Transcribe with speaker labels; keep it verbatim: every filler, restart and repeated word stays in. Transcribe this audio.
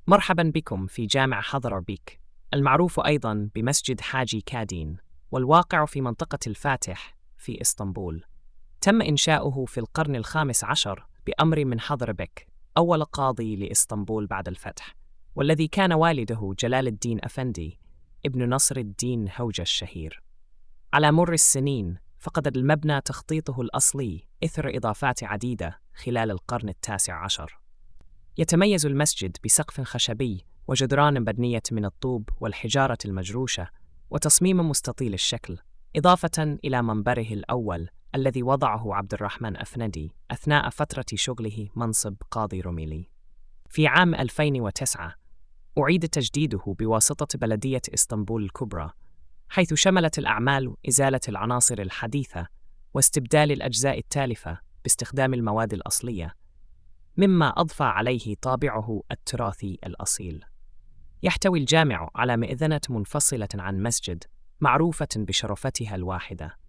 Speaker 1: مرحبا بكم في جامع حضربيك، المعروف أيضا بمسجد حاجي كادين، والواقع في منطقة الفاتح في إسطنبول. تم إنشاؤه في القرن الخامس عشر بأمر من حضربك، أول قاضي لإسطنبول بعد الفتح، والذي كان والده جلال الدين أفندي ابن نصر الدين هوجة الشهير. على مر السنين فقد المبنى تخطيطه الأصلي إثر إضافات عديدة خلال القرن التاسع عشر. يتميز المسجد بسقف خشبي وجدران مبنية من الطوب والحجارة المجروشة وتصميم مستطيل الشكل، إضافة إلى منبره الأول الذي وضعه عبد الرحمن أفندي أثناء فترة شغله منصب قاضي روميلي. في عام ألفين وتسعة أعيد تجديده بواسطة بلدية إسطنبول الكبرى، حيث شملت الأعمال إزالة العناصر الحديثة واستبدال الأجزاء التالفة باستخدام المواد الأصلية، مما أضفى عليه طابعه التراثي الأصيل. يحتوي الجامع على مئذنة منفصلة عن مسجد معروفة بشرفتها الواحدة،